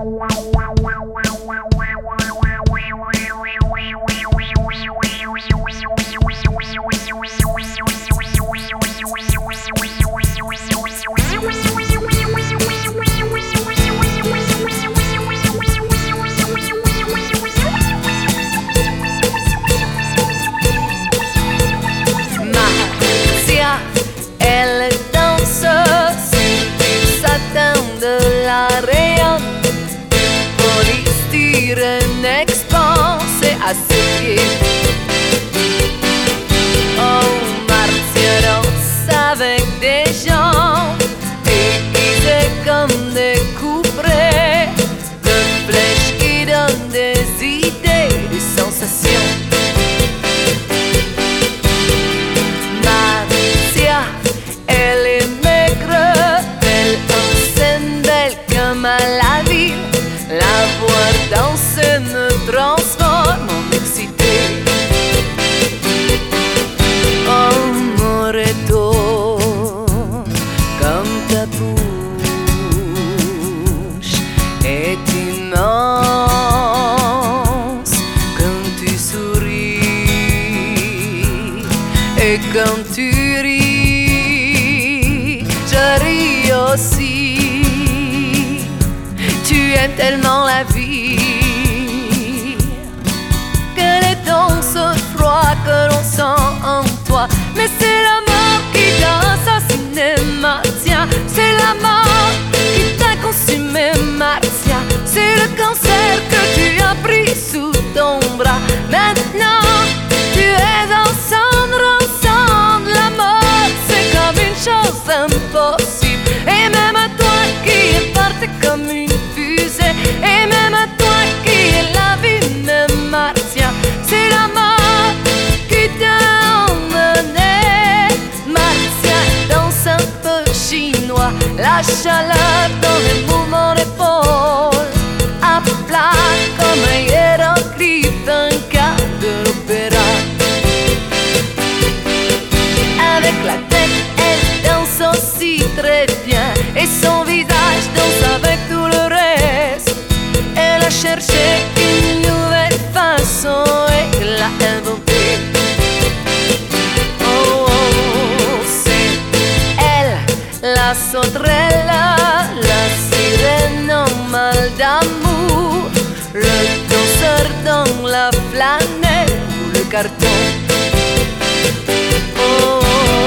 Elle danse sur du satin de la rayonne, polystyrène expansé à ses pieds. Oh, Marzia danse avec des gens aiguisés comme des couperets de flèches qui donnent des idées, des sensations. Elle est maigre, belle en scène, belle comme à la ville. La voir danser me transforme en excité. Oh, Moreto, comme ta bouche est immense quand tu souris et quand tu ris. Je ris aussi, tu aimes tellement la vie que les danses froides que l'on sent en toi. Mais c'est la mort qui t'a assassiné, Marzia. C'est la mort qui t'a consumé, Marzia. C'est le cancer que tu as pris sous ton bras. Maintenant, tu es en cendre, la mort, c'est comme une chose impossible. Et même à toi qui es parti comme une fusée, et même à toi qui est la vie même, Marzia, c'est la mort qui t'a emmené. Marzia danse un peu chinois, la chaleur dans les mouvements d'épaule, à plat comme un hiéroglyphe, un cas de l'opéra. Avec la tête, elle danse aussi très bien, et son visage danse avec tout le reste. Elle a cherché une nouvelle façon et l'a inventée. Oh, oh, c'est elle, la sauterelle, la sirène en mal d'amour, le danseur dans la flanelle ou le carton. Oh,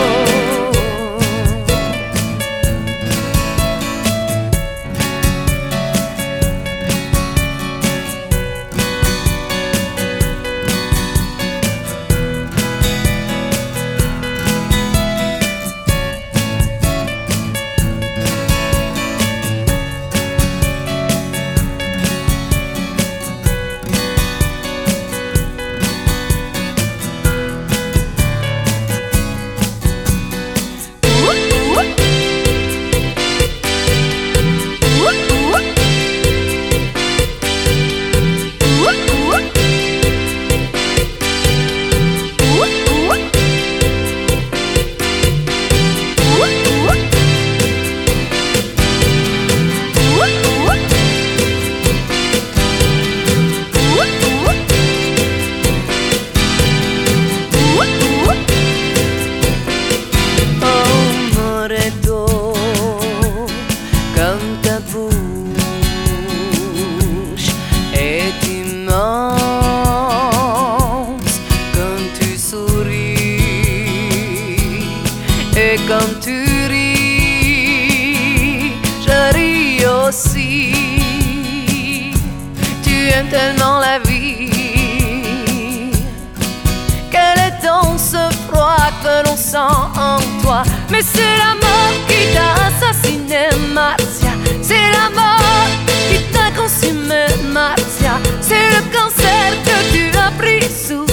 et quand tu ris, je ris aussi. Tu aimes tellement la vie qu'elle est dans ce froid que l'on sent en toi. Mais c'est la mort qui t'a assassiné, Marzia. C'est la mort qui t'a consumé, Marzia. C'est le cancer que tu as pris sous